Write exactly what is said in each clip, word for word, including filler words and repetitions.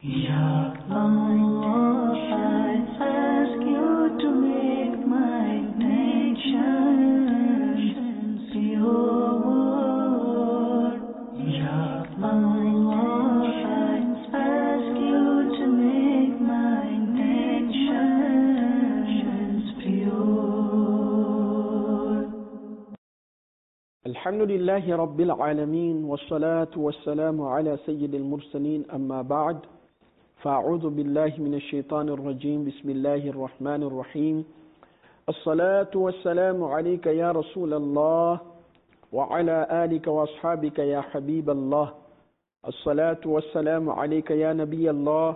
Ya Allah, I ask you to make my intentions pure. Ya Allah, I ask you to make my intentions pure. Alhamdulillahi Rabbil Alameen, wassalatu wassalamu ala Sayyidil Mursaleen, amma ba'd. فأعوذ بالله من الشيطان الرجيم بسم الله الرحمن الرحيم الصلاة والسلام عليك يا رسول الله وعلى آلك وأصحابك يا حبيب الله الصلاة والسلام عليك يا نبي الله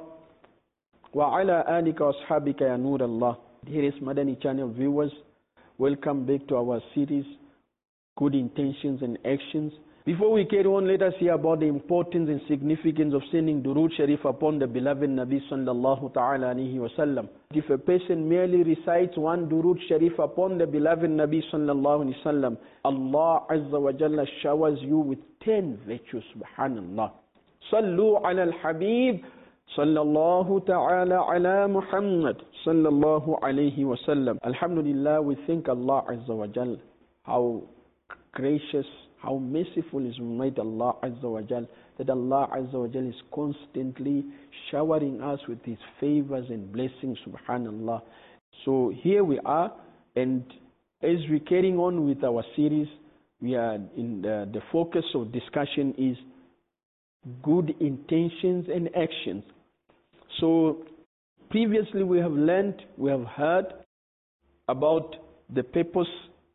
وعلى آلك وأصحابك يا نور الله. Here is Madani channel viewers, welcome back to our series Good Intentions and Actions. Before we carry on, let us hear about the importance and significance of sending Durood Sharif upon the beloved Nabi sallallahu ta'ala alayhi wa sallam. If a person merely recites one Durood Sharif upon the beloved Nabi sallallahu alayhi wa sallam, Allah Azza wa Jalla showers you with ten virtues, subhanallah. Sallu ala al-Habib sallallahu ta'ala ala Muhammad sallallahu alayhi wa sallam. Alhamdulillah, we thank Allah Azza wa Jalla. How gracious, how merciful is Almighty Allah Azza wa Jal, that Allah Azza wa Jal is constantly showering us with His favors and blessings, subhanallah. So here we are, and as we're carrying on with our series, we are in the, the focus of discussion is good intentions and actions. So previously we have learned, we have heard about the purpose,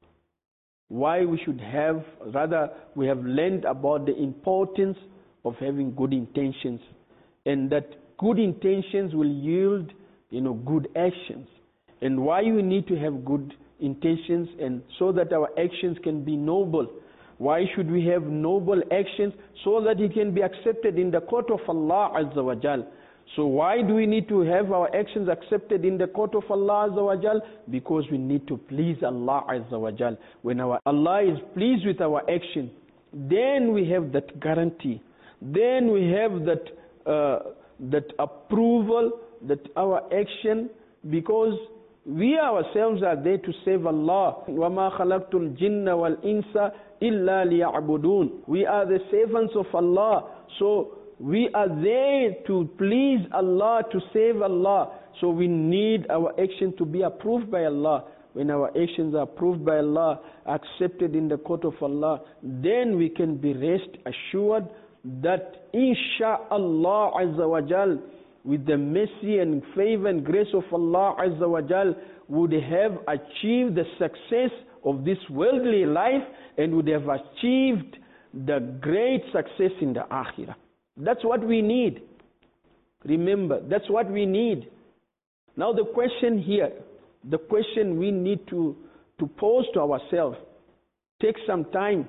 why we should have, rather we have learned about the importance of having good intentions, and that good intentions will yield, you know, good actions, and why we need to have good intentions, and so that our actions can be noble. Why should we have noble actions? So that it can be accepted in the court of Allah Azza wa Jal. So why do we need to have our actions accepted in the court of Allah Azza wa Jal? Because we need to please Allah Azza wa Jal. When our Allah is pleased with our action, then we have that guarantee. Then we have that uh, that approval that our action, because we ourselves are there to save Allah. وَمَا خَلَقْتُ الْجِنَّ وَالْإِنسَ إِلَّا لِيَعْبُدُونَ. We are the servants of Allah. So we are there to please Allah, to save Allah. So we need our action to be approved by Allah. When our actions are approved by Allah, accepted in the court of Allah, then we can be rest assured that insha'Allah Azza wa Jal, with the mercy and favor and grace of Allah Azza wa Jal, would have achieved the success of this worldly life and would have achieved the great success in the Akhirah. That's what we need. Remember, that's what we need. Now the question here, the question we need to, to pose to ourselves, take some time.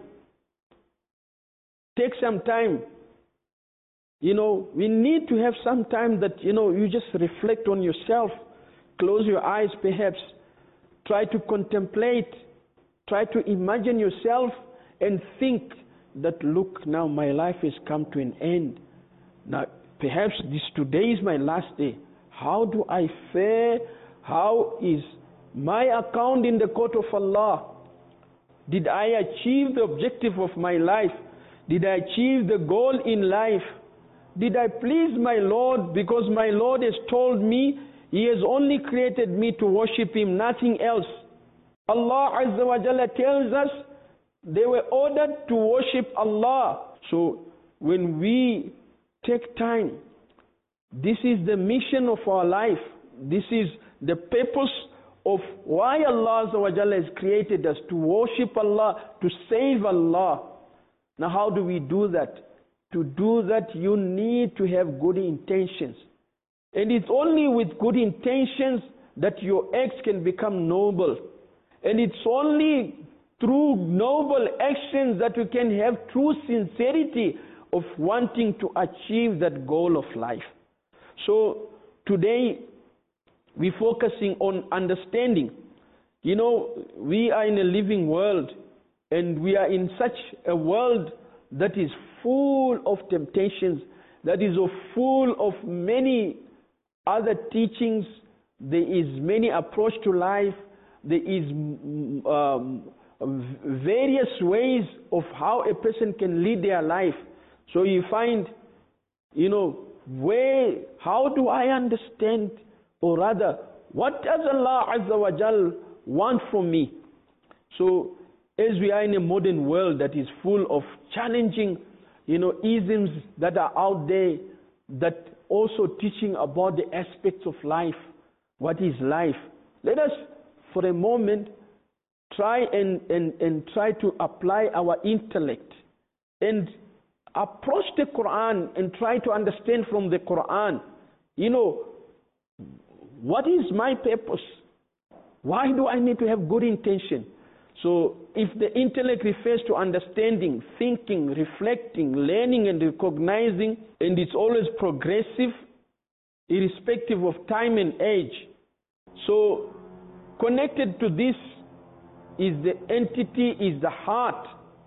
Take some time. You know, we need to have some time that, you know, you just reflect on yourself. Close your eyes perhaps. Try to contemplate. Try to imagine yourself and think that, look, now my life has come to an end. Now perhaps this today is my last day. How do I fare? How is my account in the court of Allah? Did I achieve the objective of my life? Did I achieve the goal in life? Did I please my Lord? Because my Lord has told me He has only created me to worship Him, nothing else. Allah Azza wa Jalla tells us they were ordered to worship Allah. So when we take time, this is the mission of our life. This is the purpose of why Allah Azza wa Jalla has created us, to worship Allah, to save Allah. Now how do we do that? To do that, you need to have good intentions. And it's only with good intentions that your acts can become noble. And it's only through noble actions that we can have true sincerity of wanting to achieve that goal of life. So today we're focusing on understanding. You know, we are in a living world, and we are in such a world that is full of temptations. that is full of many other teachings. There is many approach to life. There is um, various ways of how a person can lead their life. So you find, you know, where, how do I understand, or rather, what does Allah Azza wa Jal want from me? So, as we are in a modern world that is full of challenging, you know, isms that are out there, that also teaching about the aspects of life. What is life? Let us, for a moment, try and, and, and try to apply our intellect and approach the Quran and try to understand from the Quran, you know, what is my purpose? Why do I need to have good intention? So if the intellect refers to understanding, thinking, reflecting, learning and recognizing, and it's always progressive, irrespective of time and age. So connected to this is the entity, is the heart.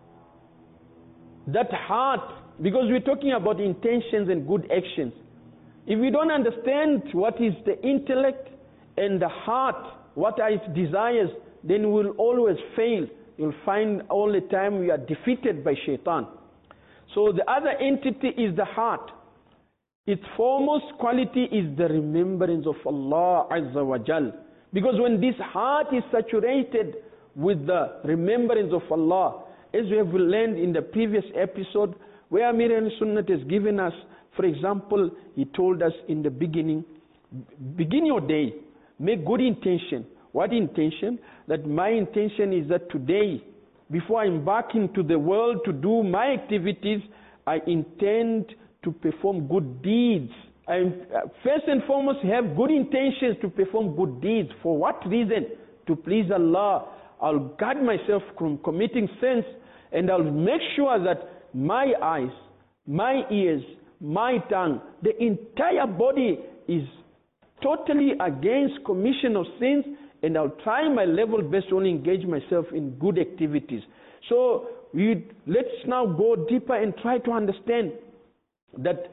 That heart, because we're talking about intentions and good actions. If we don't understand what is the intellect and the heart, what are its desires, then we'll always fail. You'll find all the time we are defeated by shaitan. So the other entity is the heart. Its foremost quality is the remembrance of Allah Azza wa Jal. Because when this heart is saturated with the remembrance of Allah, as we have learned in the previous episode, where Amir al-Sunnah has given us, for example, he told us in the beginning, begin your day, make good intention. What intention? That my intention is that today, before I embark into the world to do my activities, I intend to perform good deeds. I first and foremost have good intentions to perform good deeds. For what reason? To please Allah. I'll guard myself from committing sins, and I'll make sure that my eyes, my ears, my tongue, the entire body is totally against commission of sins, and I'll try my level best to only engage myself in good activities. So we, let's now go deeper and try to understand that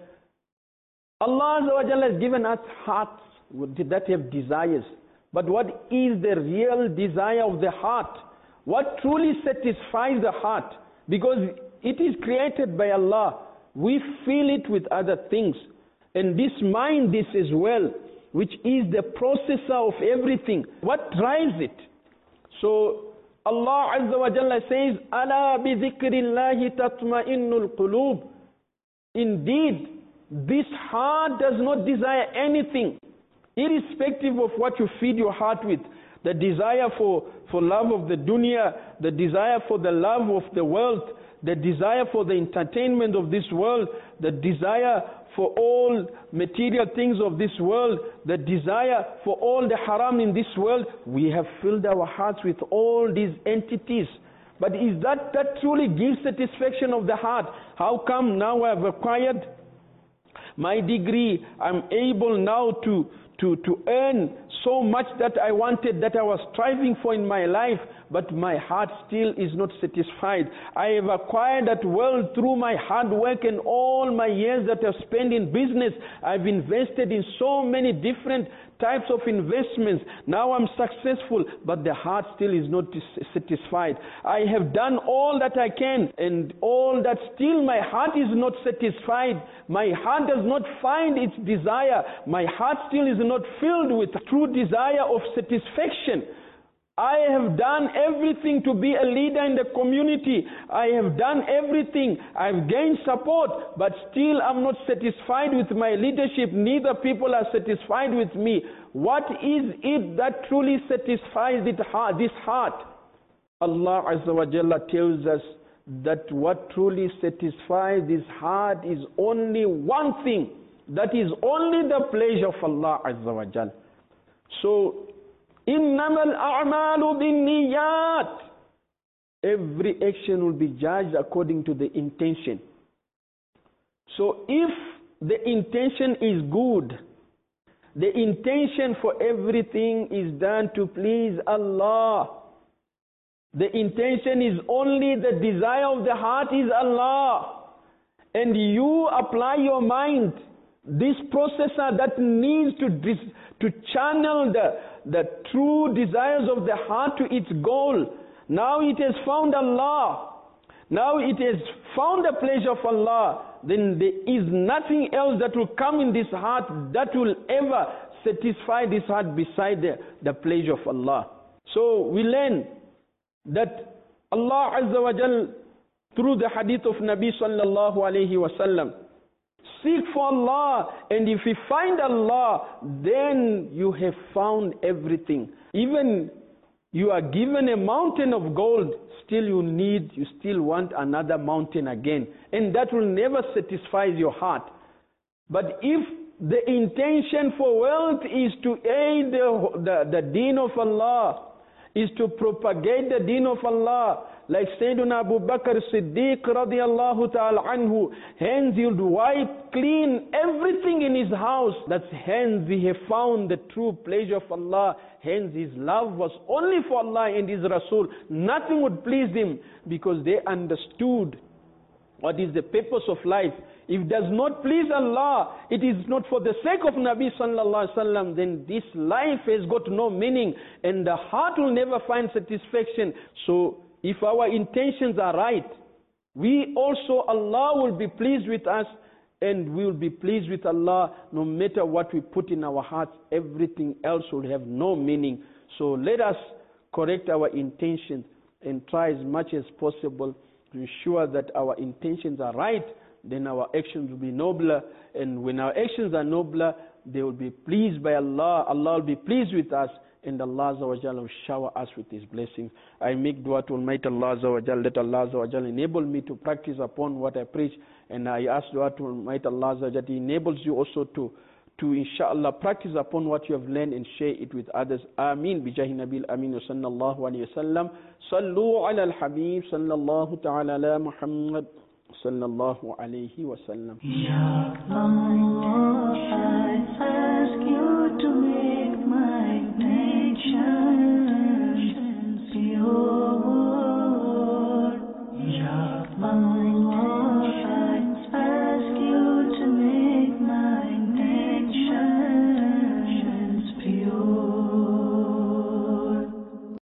Allah Azza wa Jalla has given us hearts that have desires. But what is the real desire of the heart? What truly satisfies the heart? Because it is created by Allah. We feel it with other things. And this mind, this as well, which is the processor of everything. What drives it? So Allah Azza wa Jalla says, "Ala bi dhikrillahi tatma'innul qulub." Indeed, this heart does not desire anything, irrespective of what you feed your heart with. The desire for, for love of the dunya, the desire for the love of the world, the desire for the entertainment of this world, the desire for all material things of this world, the desire for all the haram in this world. We have filled our hearts with all these entities. But is that, that truly gives satisfaction of the heart? How come now I have acquired my degree, I'm able now to, to, to earn so much that I wanted, that I was striving for in my life, but my heart still is not satisfied. I have acquired that wealth through my hard work and all my years that I've spent in business. I've invested in so many different types of investments. Now I'm successful, but the heart still is not satisfied. I have done all that I can, and all that still my heart is not satisfied. My heart does not find its desire. My heart still is not filled with true desire of satisfaction. I have done everything to be a leader in the community. I have done everything. I've gained support, but still I'm not satisfied with my leadership. Neither people are satisfied with me. What is it that truly satisfies this heart? Allah Azza wa Jalla tells us that what truly satisfies this heart is only one thing. That is only the pleasure of Allah Azza wa Jalla. So, إِنَّمَا الْأَعْمَالُ بِالنِّيَّاتِ. Every action will be judged according to the intention. So if the intention is good, the intention for everything is done to please Allah. The intention is only the desire of the heart is Allah. and you apply your mind, this processor that needs to dis- to channel the, the true desires of the heart to its goal. Now it has found Allah. Now it has found the pleasure of Allah. Then there is nothing else that will come in this heart that will ever satisfy this heart beside the, the pleasure of Allah. So we learn that Allah Azza wa Jal, through the hadith of Nabi sallallahu alayhi wa sallam, seek for Allah, and if you find Allah, then you have found everything. Even you are given a mountain of gold, still you need, you still want another mountain again, and that will never satisfy your heart. But if the intention for wealth is to aid the, the, the deen of Allah, is to propagate the deen of Allah, like Sayyidina Abu Bakr Siddiq radiallahu ta'ala anhu, hence he would wipe clean everything in his house. That's hence he have found the true pleasure of Allah. Hence his love was only for Allah and His Rasul. Nothing would please him, because they understood what is the purpose of life. If it does not please Allah, it is not for the sake of Nabi sallallahu alaihi wasallam, then this life has got no meaning, and the heart will never find satisfaction. So if our intentions are right, we also, Allah will be pleased with us, and we will be pleased with Allah. No matter what we put in our hearts, everything else will have no meaning. So let us correct our intentions and try as much as possible to ensure that our intentions are right. Then our actions will be nobler, and when our actions are nobler, they will be pleased by Allah. Allah will be pleased with us, and Allah Azza wa Jalla will shower us with His blessings. I make dua to Almighty Allah Azza wa Jalla, let Allah Azza wa Jalla enable me to practice upon what I preach, and I ask dua to Almighty Allah Azza wa Jalla, He enables you also to to inshallah practice upon what you have learned and share it with others. Ameen. Bijahi Nabil Amin wa sallallahu alayhi wa sallam. Sallu ala al-Habib sallallahu ta'ala ala Muhammad sallallahu alayhi wa sallam. Ya Allah, I ask you to make